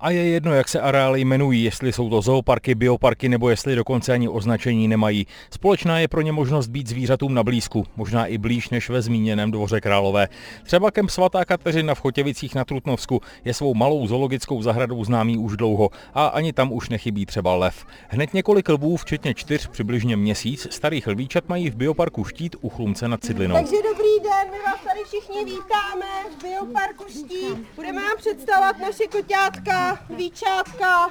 A je jedno, jak se areály jmenují, jestli jsou to zooparky, bioparky nebo jestli dokonce ani označení nemají. Společná je pro ně možnost být zvířatům na blízku, možná i blíž než ve zmíněném Dvoře Králové. Třeba kemp Svatá Kateřina v Chotěvicích na Trutnovsku je svou malou zoologickou zahradou známý už dlouho a ani tam už nechybí třeba lev. Hned několik lvů, včetně 4 přibližně měsíc starých lvíčat mají v bioparku Štít u Chlumce nad Cidlinou. Takže dobrý den, my vás tady všichni vítáme v bioparku Štít. Budeme vám představovat naše koťátka, lvíčátka.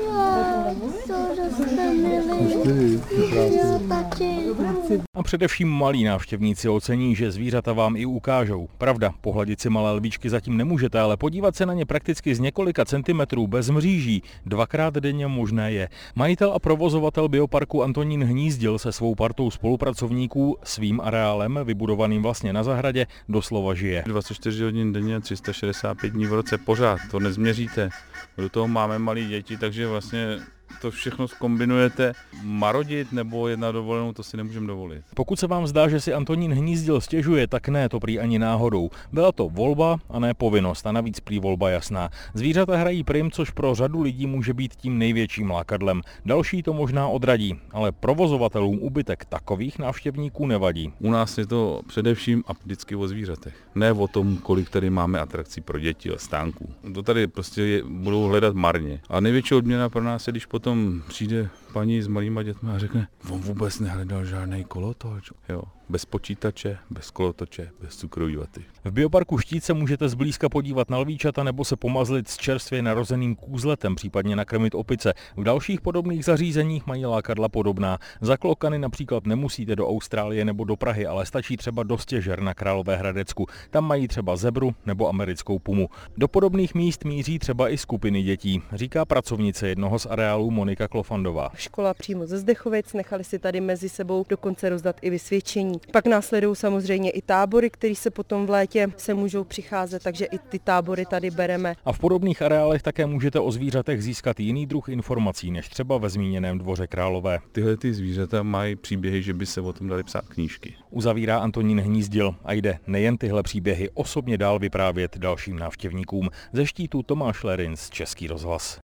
A především malí návštěvníci ocení, že zvířata vám i ukážou. Pravda, pohladit si malé lvíčky zatím nemůžete, ale podívat se na ně prakticky z několika centimetrů bez mříží 2krát denně možné je. Majitel a provozovatel bioparku Antonín Hnízdil se svou partou spolupracovníků svým areálem, vybudovaným vlastně na zahradě, doslova žije. 24 hodin denně, 365 dní v roce pořád, to nezměříte. Do toho máme malé děti, takže vlastně to všechno zkombinujete, marodit nebo jet na dovolenou, to si nemůžeme dovolit. Pokud se vám zdá, že si Antonín Hnízdil stěžuje, tak ne, to prý ani náhodou. Byla to volba a ne povinnost a navíc prý volba jasná. Zvířata hrají prim, což pro řadu lidí může být tím největším lákadlem. Další to možná odradí, ale provozovatelům úbytek takových návštěvníků nevadí. U nás je to především a vždycky o zvířatech. Ne o tom, kolik tady máme atrakcí pro děti a stánků. To tady prostě budou hledat marně. A největší odměna pro nás je, když potom přijde paní s malýma dětmi a řekne, on vůbec nehledal žádný kolotoč. Jo, bez počítače, bez kolotoče, bez cukrový vaty. V bioparku Štít se můžete zblízka podívat na lvíčata nebo se pomazlit s čerstvě narozeným kůzletem, případně nakrmit opice. V dalších podobných zařízeních mají lákadla podobná. Za klokany například nemusíte do Austrálie nebo do Prahy, ale stačí třeba do Stěžer na Královéhradecku. Tam mají třeba zebru nebo americkou pumu. Do podobných míst míří třeba i skupiny dětí, říká pracovnice jednoho z areálů Monika Klofandová. Škola přímo ze Zdechovic, nechali si tady mezi sebou dokonce rozdat i vysvědčení. Pak následují samozřejmě i tábory, které se potom v létě se můžou přicházet, takže i ty tábory tady bereme. A v podobných areálech také můžete o zvířatech získat jiný druh informací, než třeba ve zmíněném Dvoře Králové. Tyhle ty zvířata mají příběhy, že by se o tom dali psát knížky. Uzavírá Antonín Hnízdil a jde nejen tyhle příběhy osobně dál vyprávět dalším návštěvníkům. Ze Štítu Tomáš Lerinc, Český rozhlas.